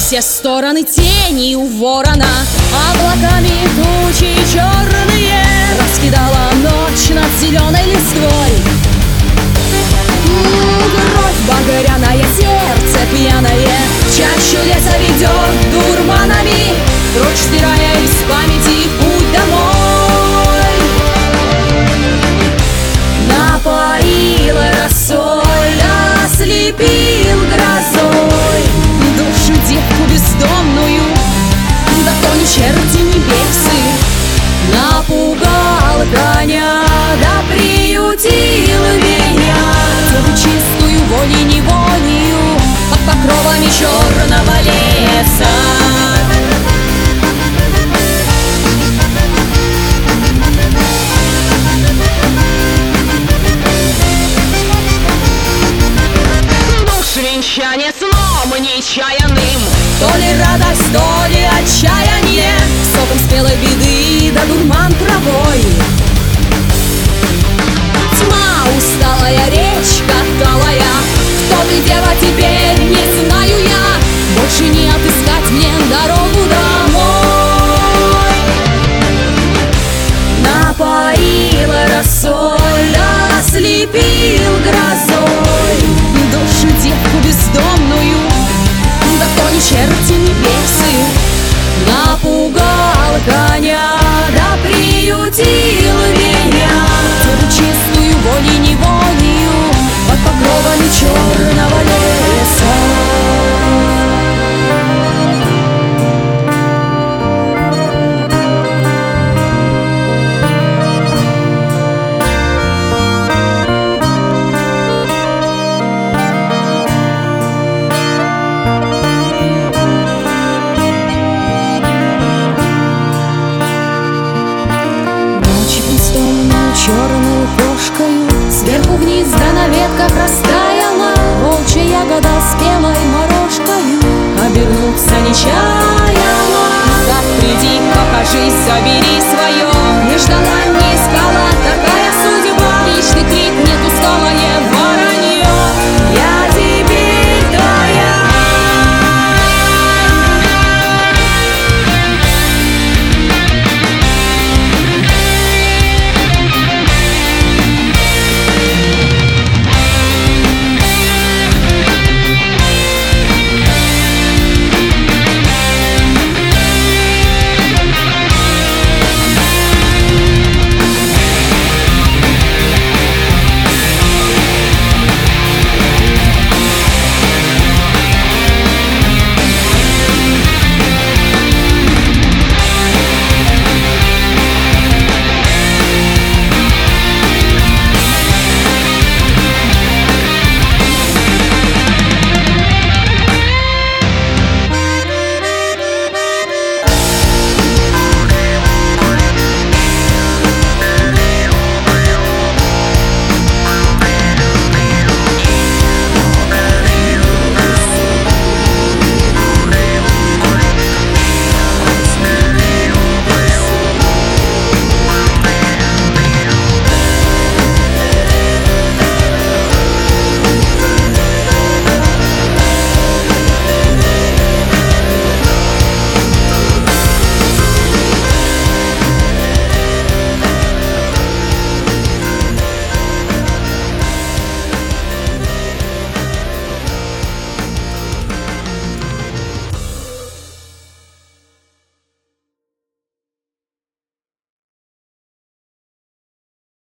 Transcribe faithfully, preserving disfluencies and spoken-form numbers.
все стороны тени у ворона, облаками тучи черные раскидала ночь над зеленой листвой. Кровь багряная, сердце пьяное в чащу леса ведет дурманами, прочь стирая из памяти путь домой. Напоила росой, ослепил грозой душу девку бездомную, да то не черти, не бесы. Напугал коня, да приютил меня, деву чистую волей-неволею под покровами черного леса. Венчание сном нечаянным, то ли радость, то ли отчаяние, соком спелой беды да дурман травой. Тьма, усталая речка талая, кто ты, дева, теперь не знаю я, больше не отыскать мне дорогу домой. Напоила росой, ослепил грозой душу девку бездомную, да то не черти, не бесы. Напугал коня, да приютил меня, деву чистую волей-неволею под покровами черного леса. Черную кошкою сверху вниз, да на ветках растаяла волчья ягода спелой морожкою, обернуться нечаяла. Так приди, покажись, собери свое, не ждала, не искала, такая судьба. Лишь ты крикнет усталое